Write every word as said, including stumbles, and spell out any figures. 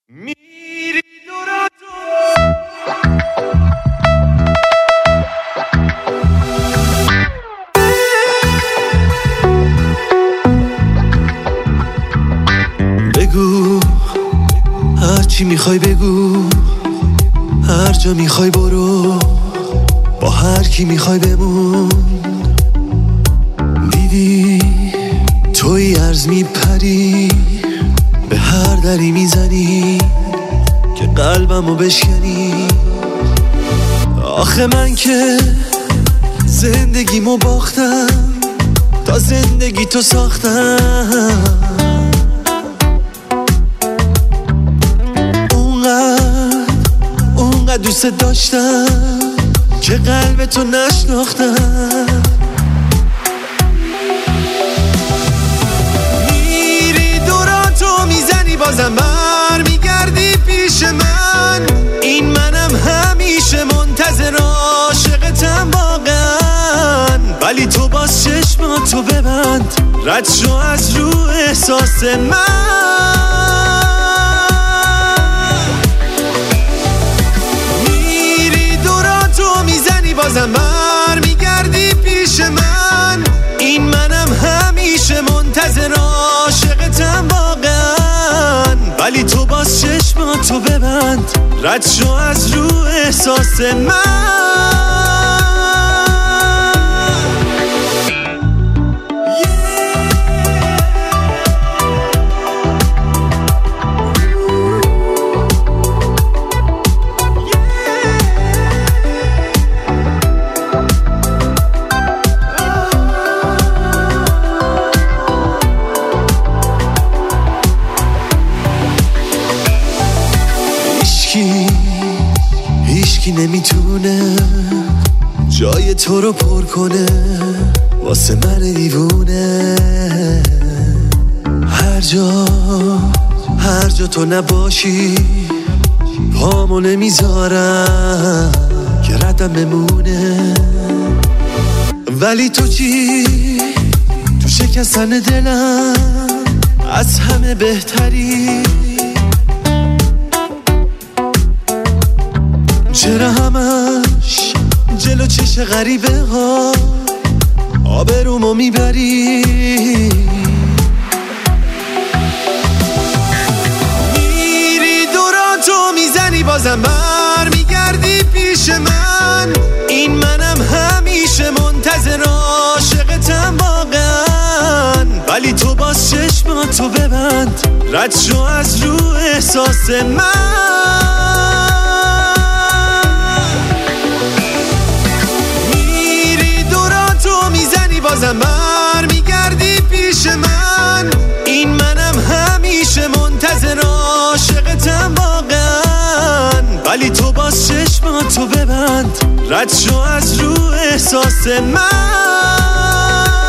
میری دورا بگو هر چی میخوای بگو، هر جا میخوای برو، با هر کی میخوای بمون. دیدی توی عرض میپری، به هر دری میزنی که قلبمو بشکنی. آخه من که زندگیمو باختم، تا زندگی تو ساختم. اونقدر اونقدر دوست داشتم که قلب تو نشناختم. میری دورا تو میزنی، بازم بر میگردی پیش من. این منم همیشه منتظر عاشقتم واقعا، ولی تو باز چشماتو ببند، رد شو از رو احساس من. میری دورا تو میزنی، بازم بر میگردی پیش من. این منم همیشه منتظر عاشقتم واقعا، ولی تو باز چشماتو ببند، رد شو از رو احساس من. هیچکی نمیتونه جای تو رو پر کنه واسه من دیوونه. هر جا هر جا تو نباشی پامو نمیذارم که ردم بمونه. ولی تو چی؟ تو شکستن دلم از همه بهتری. چرا همش جلو چش غریبه ها آبرومو میبری؟ میری دورا تو میزنی، بازم بر میگردی پیش من. این منم همیشه منتظر عاشقتم واقعا، ولی تو باز چشماتو ببند، رد شو از رو احساس من. بازم بر میگردی پیش من. این منم همیشه منتظر عاشقتم واقعا، ولی تو باز چشماتو ببند، رد شو از رو احساس من.